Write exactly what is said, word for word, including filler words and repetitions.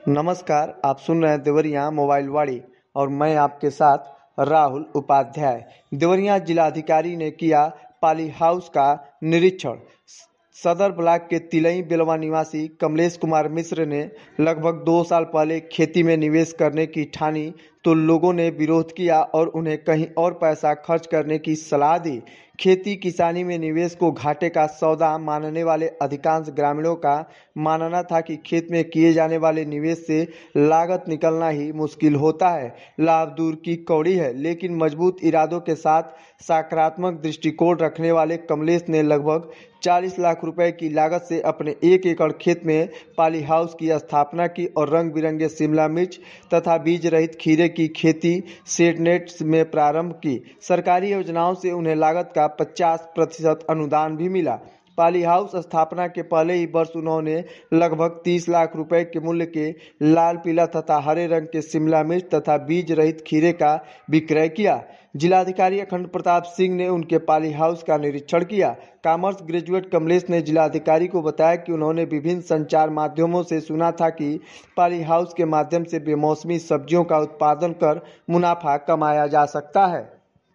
नमस्कार, आप सुन रहे हैं देवरिया मोबाइल वाड़ी और मैं आपके साथ राहुल उपाध्याय। देवरिया जिलाधिकारी ने किया पाली हाउस का निरीक्षण। सदर ब्लॉक के तिलई बेलवा निवासी कमलेश कुमार मिश्र ने लगभग दो साल पहले खेती में निवेश करने की ठानी तो लोगों ने विरोध किया और उन्हें कहीं और पैसा खर्च करने की सलाह दी। खेती किसानी में निवेश को घाटे का सौदा मानने वाले अधिकांश ग्रामीणों का मानना था कि खेत में किए जाने वाले निवेश से लागत निकलना ही मुश्किल होता है, लाभ दूर की कौड़ी है। लेकिन मजबूत इरादों के साथ सकारात्मक दृष्टिकोण रखने वाले कमलेश ने लगभग चालीस लाख रुपए की लागत से अपने एक एकड़ खेत में पाली हाउस की स्थापना की और रंग बिरंगे शिमला मिर्च तथा बीज रहित खीरे की खेती शेडनेट में प्रारंभ की। सरकारी योजनाओं से उन्हें लागत का पचास प्रतिशत अनुदान भी मिला। पाली हाउस स्थापना के पहले ही वर्ष उन्होंने लगभग तीस लाख रुपए के मूल्य के लाल पीला तथा हरे रंग के शिमला मिर्च तथा बीज रहित खीरे का विक्रय किया। जिलाधिकारी अखंड प्रताप सिंह ने उनके पाली हाउस का निरीक्षण किया। कॉमर्स ग्रेजुएट कमलेश ने जिलाधिकारी को बताया कि उन्होंने विभिन्न संचार माध्यमों से सुना था कि पाली हाउस के माध्यम से बेमौसमी सब्जियों का उत्पादन कर मुनाफा कमाया जा सकता है।